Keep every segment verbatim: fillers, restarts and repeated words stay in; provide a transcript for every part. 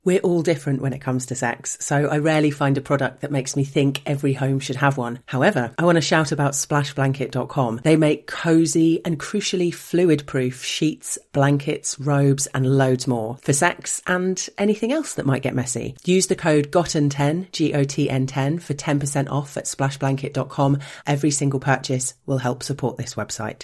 We're all different when it comes to sex, so I rarely find a product that makes me think every home should have one. However, I want to shout about splash blanket dot com. They make cosy and crucially fluid-proof sheets, blankets, robes and loads more for sex and anything else that might get messy. Use the code gotten ten, G O T N ten, for ten percent off at splash blanket dot com. Every single purchase will help support this website.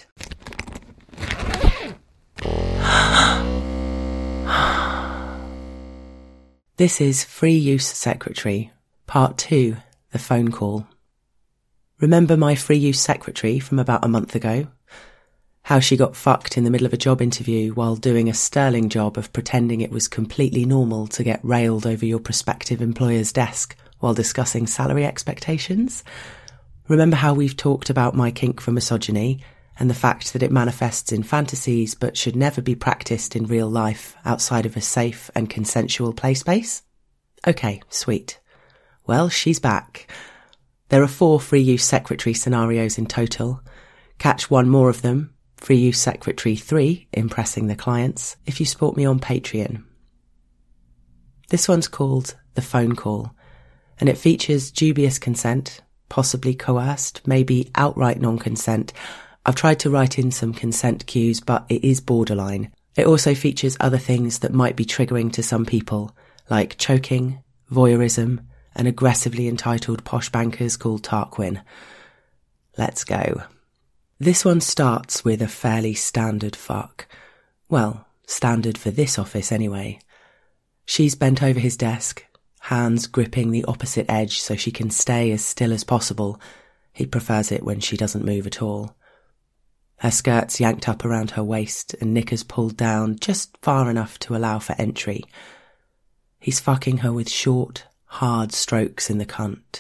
This is Free Use Secretary, Part two, The Phone Call. Remember my Free Use Secretary from about a month ago? How she got fucked in the middle of a job interview while doing a sterling job of pretending it was completely normal to get railed over your prospective employer's desk while discussing salary expectations? Remember how we've talked about my kink for misogyny and the fact that it manifests in fantasies but should never be practiced in real life outside of a safe and consensual play space? Okay, sweet. Well, she's back. There are four Free Use Secretary scenarios in total. Catch one more of them, Free Use Secretary three, Impressing the Clients, if you support me on Patreon. This one's called The Phone Call, and it features dubious consent, possibly coerced, maybe outright non-consent. I've tried to write in some consent cues, but it is borderline. It also features other things that might be triggering to some people, like choking, voyeurism, and aggressively entitled posh bankers called Tarquin. Let's go. This one starts with a fairly standard fuck. Well, standard for this office anyway. She's bent over his desk, hands gripping the opposite edge so she can stay as still as possible. He prefers it when she doesn't move at all. Her skirt's yanked up around her waist and knickers pulled down just far enough to allow for entry. He's fucking her with short, hard strokes in the cunt.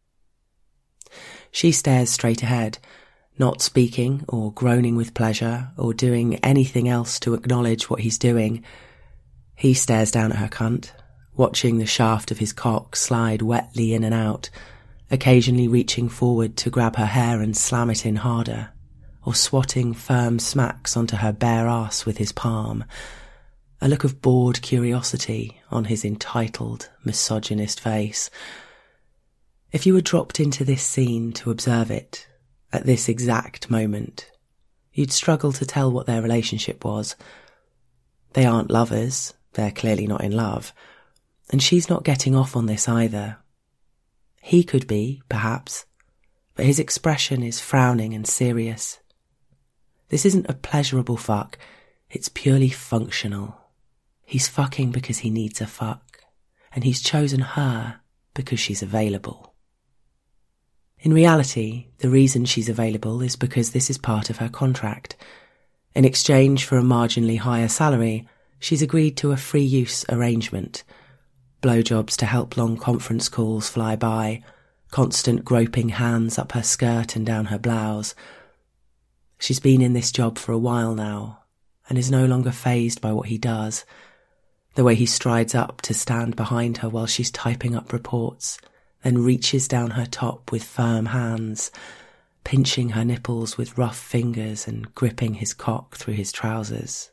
She stares straight ahead, not speaking or groaning with pleasure or doing anything else to acknowledge what he's doing. He stares down at her cunt, watching the shaft of his cock slide wetly in and out, occasionally reaching forward to grab her hair and slam it in harder, or swatting firm smacks onto her bare ass with his palm, a look of bored curiosity on his entitled, misogynist face. If you were dropped into this scene to observe it, at this exact moment, you'd struggle to tell what their relationship was. They aren't lovers, they're clearly not in love, and she's not getting off on this either. He could be, perhaps, but his expression is frowning and serious. This isn't a pleasurable fuck, it's purely functional. He's fucking because he needs a fuck, and he's chosen her because she's available. In reality, the reason she's available is because this is part of her contract. In exchange for a marginally higher salary, she's agreed to a free use arrangement. Blowjobs to help long conference calls fly by, constant groping hands up her skirt and down her blouse. She's been in this job for a while now, and is no longer fazed by what he does. The way he strides up to stand behind her while she's typing up reports, then reaches down her top with firm hands, pinching her nipples with rough fingers and gripping his cock through his trousers.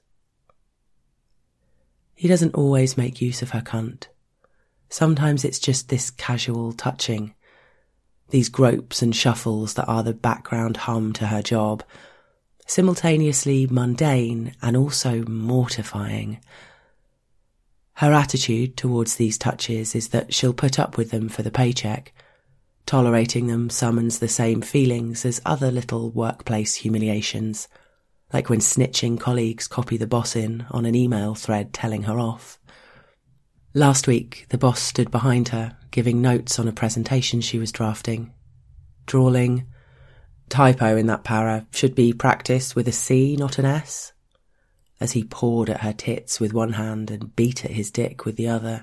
He doesn't always make use of her cunt. Sometimes it's just this casual touching, these gropes and shuffles that are the background hum to her job, simultaneously mundane and also mortifying. Her attitude towards these touches is that she'll put up with them for the paycheck. Tolerating them summons the same feelings as other little workplace humiliations, like when snitching colleagues copy the boss in on an email thread telling her off. Last week, the boss stood behind her, giving notes on a presentation she was drafting. Drawling, typo in that para, should be practiced with a C, not an S, as he pawed at her tits with one hand and beat at his dick with the other.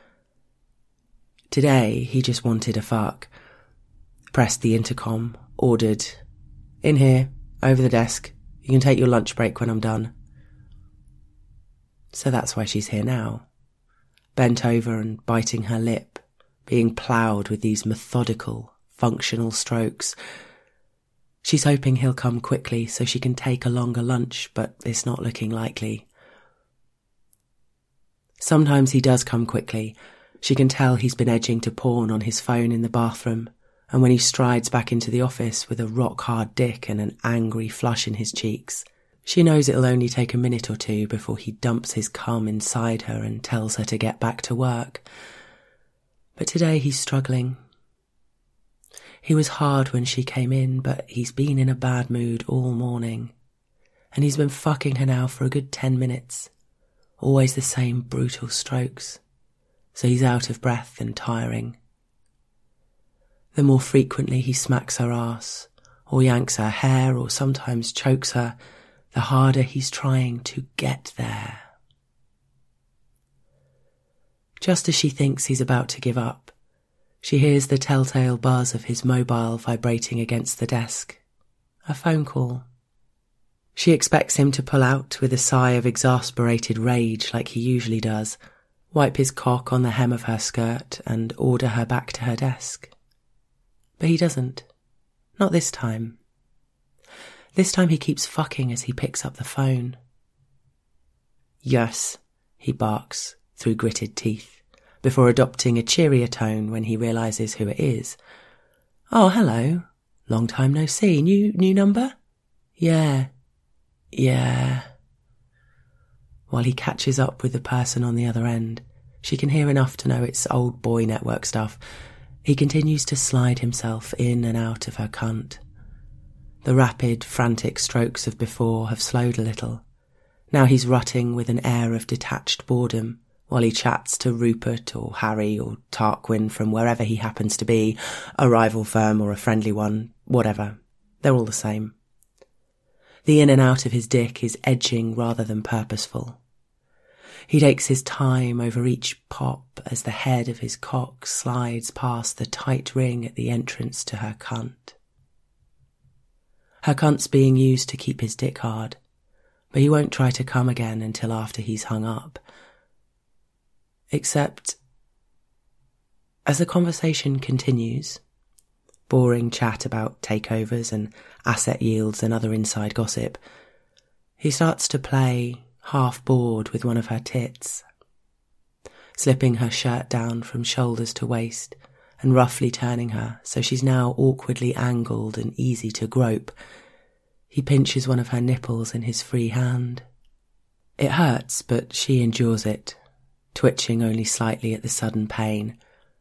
Today, he just wanted a fuck. Pressed the intercom, ordered, "In here, over the desk. You can take your lunch break when I'm done." So that's why she's here now, bent over and biting her lip, being ploughed with these methodical, functional strokes. She's hoping he'll come quickly so she can take a longer lunch, but it's not looking likely. Sometimes he does come quickly. She can tell he's been edging to porn on his phone in the bathroom, and when he strides back into the office with a rock-hard dick and an angry flush in his cheeks, she knows it'll only take a minute or two before he dumps his cum inside her and tells her to get back to work. But today he's struggling. He was hard when she came in, but he's been in a bad mood all morning. And he's been fucking her now for a good ten minutes. Always the same brutal strokes. So he's out of breath and tiring. The more frequently he smacks her ass, or yanks her hair, or sometimes chokes her, the harder he's trying to get there. Just as she thinks he's about to give up, she hears the telltale buzz of his mobile vibrating against the desk. A phone call. She expects him to pull out with a sigh of exasperated rage like he usually does, wipe his cock on the hem of her skirt and order her back to her desk. But he doesn't. Not this time. This time he keeps fucking as he picks up the phone. Yes, he barks through gritted teeth, before adopting a cheerier tone when he realises who it is. Oh, hello. Long time no see. New, new number? Yeah. Yeah. While he catches up with the person on the other end, she can hear enough to know it's old boy network stuff. He continues to slide himself in and out of her cunt. The rapid, frantic strokes of before have slowed a little. Now he's rutting with an air of detached boredom while he chats to Rupert or Harry or Tarquin from wherever he happens to be, a rival firm or a friendly one, whatever. They're all the same. The in and out of his dick is edging rather than purposeful. He takes his time over each pop as the head of his cock slides past the tight ring at the entrance to her cunt. Her cunt's being used to keep his dick hard, but he won't try to come again until after he's hung up. Except, as the conversation continues, boring chat about takeovers and asset yields and other inside gossip, he starts to play, half bored, with one of her tits, slipping her shirt down from shoulders to waist and roughly turning her so she's now awkwardly angled and easy to grope. He pinches one of her nipples in his free hand. It hurts, but she endures it, twitching only slightly at the sudden pain.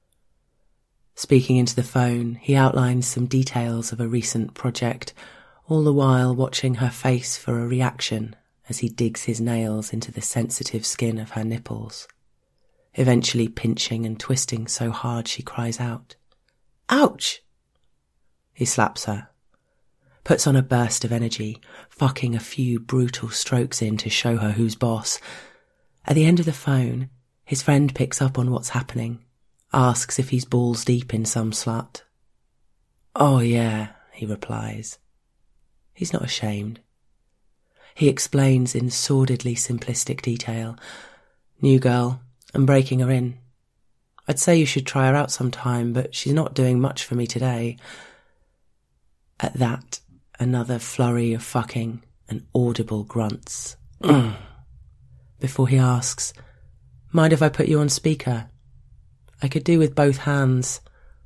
Speaking into the phone, he outlines some details of a recent project, all the while watching her face for a reaction as he digs his nails into the sensitive skin of her nipples, eventually pinching and twisting so hard she cries out, "Ouch!" He slaps her, puts on a burst of energy, fucking a few brutal strokes in to show her who's boss. At the end of the phone, his friend picks up on what's happening, asks if he's balls deep in some slut. "Oh yeah," he replies. He's not ashamed. He explains in sordidly simplistic detail. "New girl, I'm breaking her in. I'd say you should try her out sometime, but she's not doing much for me today." At that, another flurry of fucking and audible grunts. Before he asks, "Mind if I put you on speaker? I could do with both hands."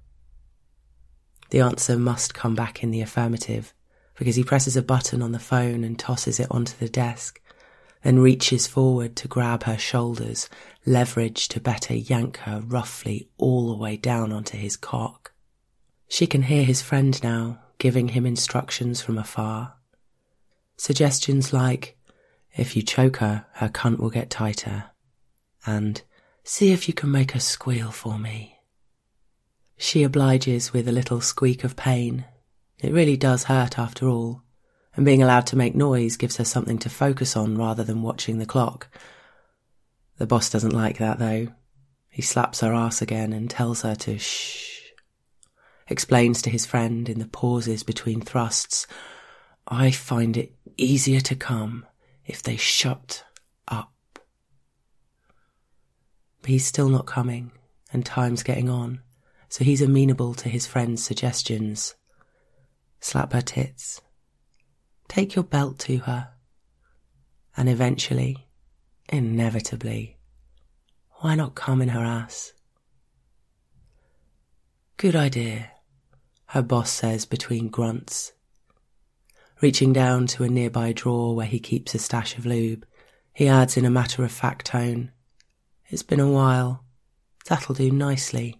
The answer must come back in the affirmative, because he presses a button on the phone and tosses it onto the desk, then reaches forward to grab her shoulders, leverage to better yank her roughly all the way down onto his cock. She can hear his friend now, giving him instructions from afar. Suggestions like, "If you choke her, her cunt will get tighter," and "See if you can make her squeal for me." She obliges with a little squeak of pain. It really does hurt after all, and being allowed to make noise gives her something to focus on rather than watching the clock. The boss doesn't like that, though. He slaps her ass again and tells her to shh. Explains to his friend in the pauses between thrusts, "I find it easier to come if they shut up." But he's still not coming, and time's getting on, so he's amenable to his friend's suggestions. Slap her tits. Take your belt to her. And eventually, inevitably, Why not come in her ass? Good idea, her boss says between grunts. Reaching down to a nearby drawer where he keeps a stash of lube, he adds in a matter-of-fact tone, It's been a while. That'll do nicely.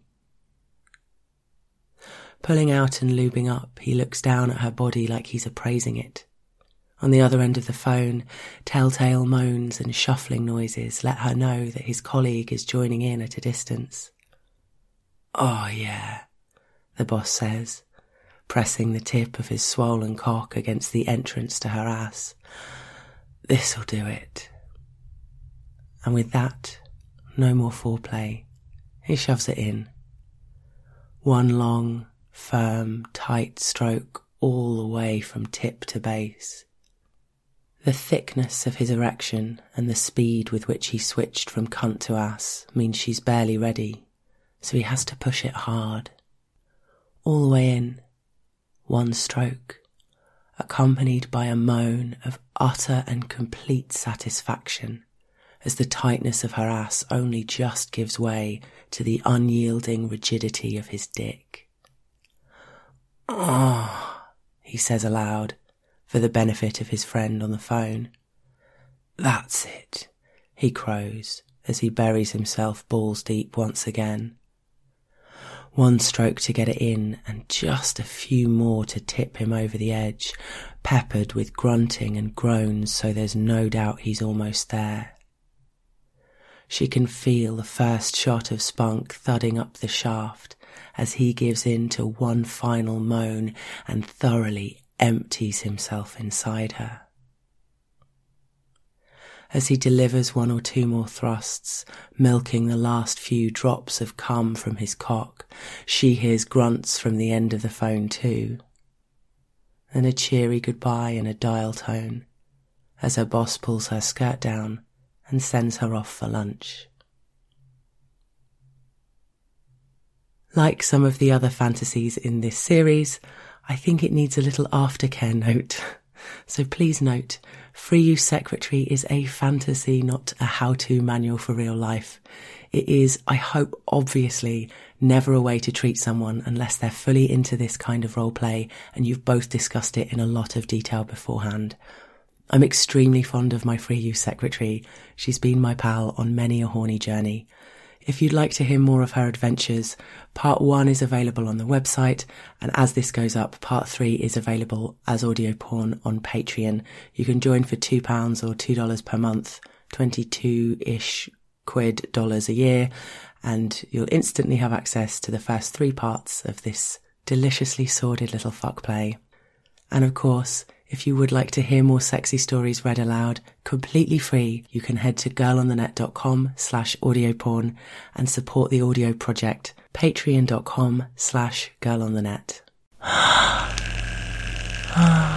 Pulling out and lubing up, he looks down at her body like he's appraising it. On the other end of the phone, telltale moans and shuffling noises let her know that his colleague is joining in at a distance. Oh yeah, the boss says, pressing the tip of his swollen cock against the entrance to her ass. This'll do it. And with that, no more foreplay. He shoves it in. One long, firm, tight stroke all the way from tip to base. The thickness of his erection and the speed with which he switched from cunt to ass means she's barely ready, so he has to push it hard. All the way in, one stroke, accompanied by a moan of utter and complete satisfaction as the tightness of her ass only just gives way to the unyielding rigidity of his dick. Oh, he says aloud, for the benefit of his friend on the phone. That's it, he crows as he buries himself balls deep once again. One stroke to get it in and just a few more to tip him over the edge, peppered with grunting and groans so there's no doubt he's almost there. She can feel the first shot of spunk thudding up the shaft as he gives in to one final moan and thoroughly empties himself inside her. As he delivers one or two more thrusts, milking the last few drops of cum from his cock, she hears grunts from the end of the phone too. Then a cheery goodbye in a dial tone as her boss pulls her skirt down and sends her off for lunch. Like some of the other fantasies in this series, I think it needs a little aftercare note. So please note, Free Use Secretary is a fantasy, not a how-to manual for real life. It is, I hope, obviously, never a way to treat someone unless they're fully into this kind of role play and you've both discussed it in a lot of detail beforehand. I'm extremely fond of my Free Use Secretary. She's been my pal on many a horny journey. If you'd like to hear more of her adventures, part one is available on the website, and as this goes up, part three is available as audio porn on Patreon. You can join for two pounds or two dollars per month, twenty-two-ish quid dollars a year, and you'll instantly have access to the first three parts of this deliciously sordid little fuck play. And of course, if you would like to hear more sexy stories read aloud, completely free, you can head to girlonthenet.com slash audioporn and support the audio project, patreon.com slash girlonthenet.